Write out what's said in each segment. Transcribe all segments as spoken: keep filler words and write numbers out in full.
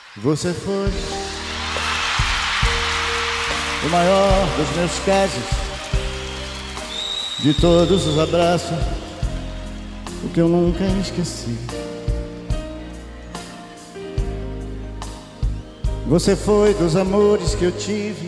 Você foi o maior dos meus casos, de todos os abraços, o que eu nunca esqueci. Você foi dos amores que eu tive,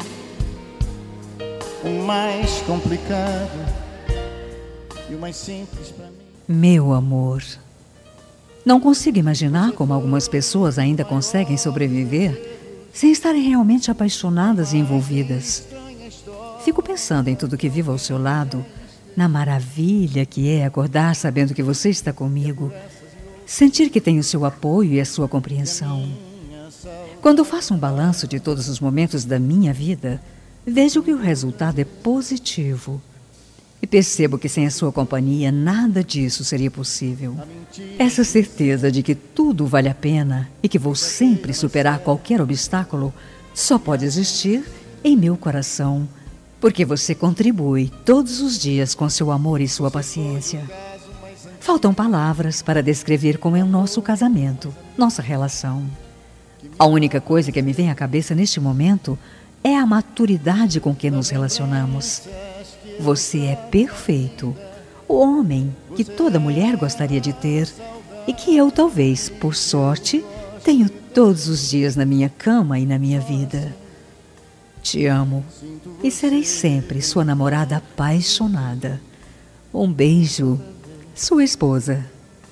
o mais complicado e o mais simples pra mim. Meu amor, não consigo imaginar como algumas pessoas ainda conseguem sobreviver sem estarem realmente apaixonadas e envolvidas. Fico pensando em tudo que vivo ao seu lado, na maravilha que é acordar sabendo que você está comigo, sentir que tenho o seu apoio e a sua compreensão. Quando faço um balanço de todos os momentos da minha vida, vejo que o resultado é positivo. E percebo que sem a sua companhia nada disso seria possível. Essa certeza de que tudo vale a pena e que vou sempre superar qualquer obstáculo só pode existir em meu coração, porque você contribui todos os dias com seu amor e sua paciência. Faltam palavras para descrever como é o nosso casamento, nossa relação. A única coisa que me vem à cabeça neste momento é a maturidade com que nos relacionamos. Você é perfeito, o homem que toda mulher gostaria de ter e que eu, talvez, por sorte, tenho todos os dias na minha cama e na minha vida. Te amo e serei sempre sua namorada apaixonada. Um beijo, sua esposa.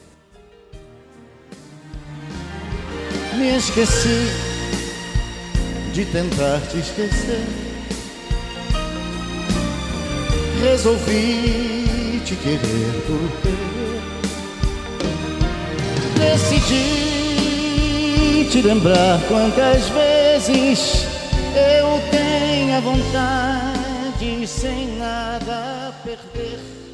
Me esqueci de tentar te esquecer. Resolvi te querer porque decidi te lembrar quantas vezes eu tenho a vontade sem nada a perder.